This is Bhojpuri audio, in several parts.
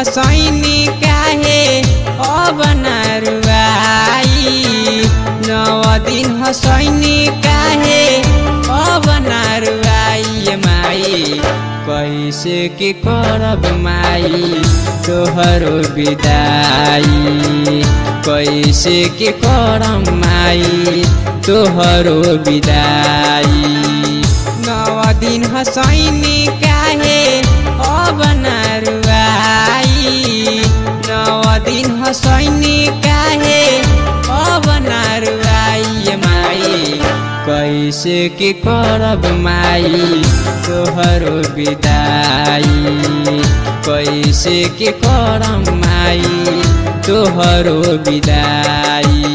हसैनी काहे अब नरुआई 9 दिन हसैनी काहे अब नरुआई माई कैसे के करब माई तोहरो विदाई कैसे के करब माई तोहरो विदाई 9 दिन हसैनी काहे अब नरुआई 9 दिन हसैनी काहे अब नरुआई माई कैसे के करब माई तोहरो विदाई कैसे के करब माई तोहरो विदाई।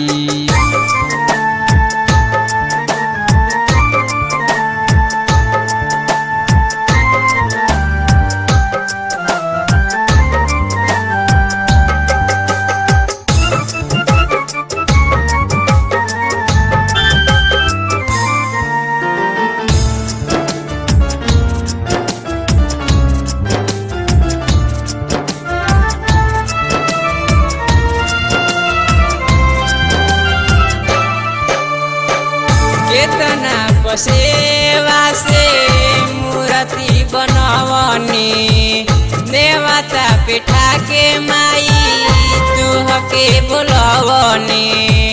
केतना पसेवा से मूर्ति बनवनी देवता पिठा के माई तुहके बुलवनी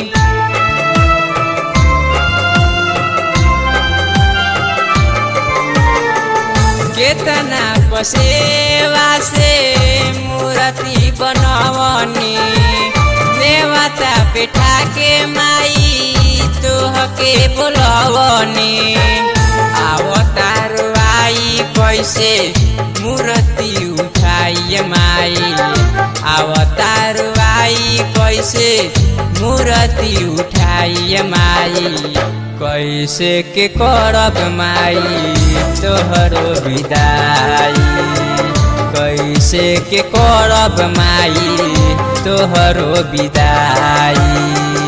केतना पसेवा से मूर्ति बनवनी देवता पिठा के माई तोहके बुलवनी अवतार आई कैसे मूर्ति उठाई माई अवतार आई कैसे मूर्ति उठाई माई कैसे के करब माई तोहरो विदाई कैसे के करब माई तोहरो विदाई।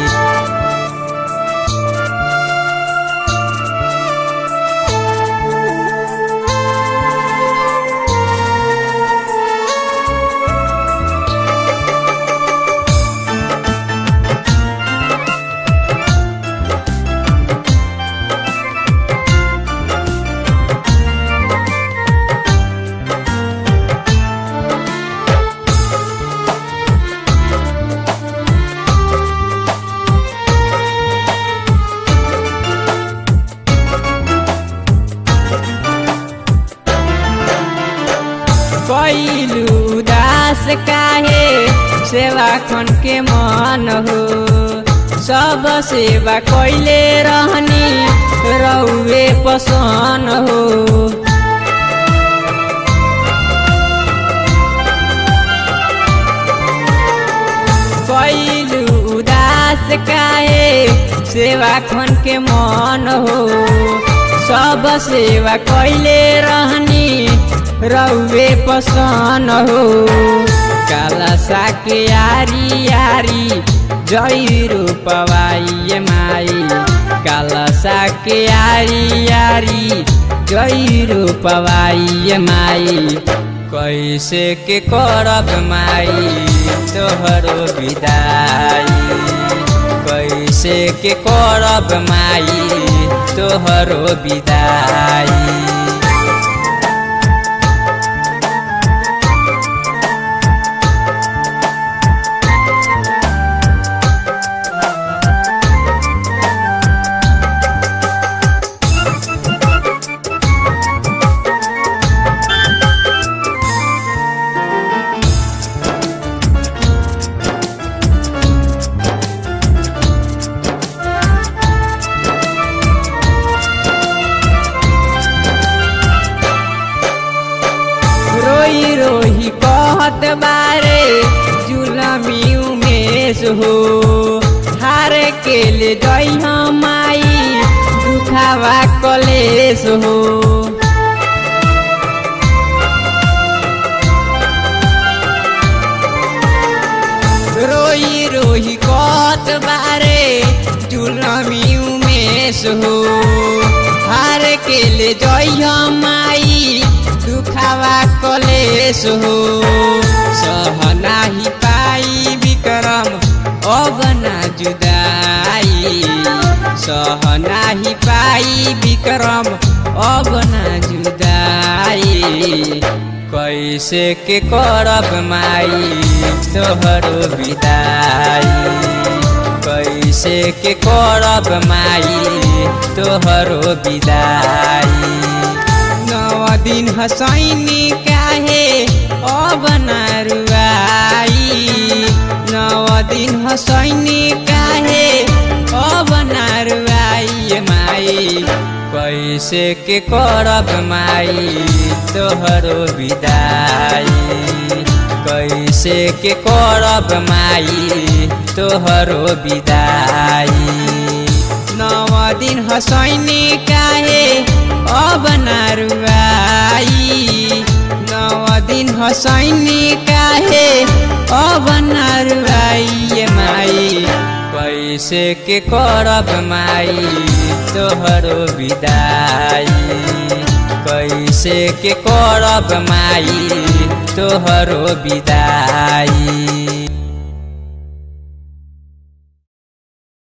कैलू उदास काहे सेवा खन के मन हो सब सेवा कैले रहनी रउए पसन हो कैलू उदास काहे सेवा खन के मन हो सब सेवा कैले रहनी रउए पसन हो काला साके यारी यारी जई रूपवाई माई काला साके यारी यारी जई रूपवाई माई कैसे के करब माई तोहरो विदाई कैसे के करब माई तोहरो विदाई। रोई रोही कहत बारे जुलमी उमेश हो हार के ले जई माई दुखावा कलेश हो रोई रोही कहत बारे जुलमी उमेश हो हार के ले जई माई दुखावा कलेश हो सह नाही पाई विक्रम अब ना जुदाई सह नाही पाई विक्रम अब ना जुदाई कैसे के करब माई तोहरो विदाई कैसे के करब माई तोहरो विदाई 9 दिन हसैनी काहे अब ना रुआई 9 दिन हसैनी काहे अब ना रुआई माई कैसे के करब माई तोहरो विदाई कैसे के करब माई तोहरो विदाई 9 दिन हसैनी काहे अब ना रुआई 9 दिन हसैनी काहे अब ना रुआई माई कैसे के करब माई तोहरो विदाई कैसे के करब माई तोहरो विदाई।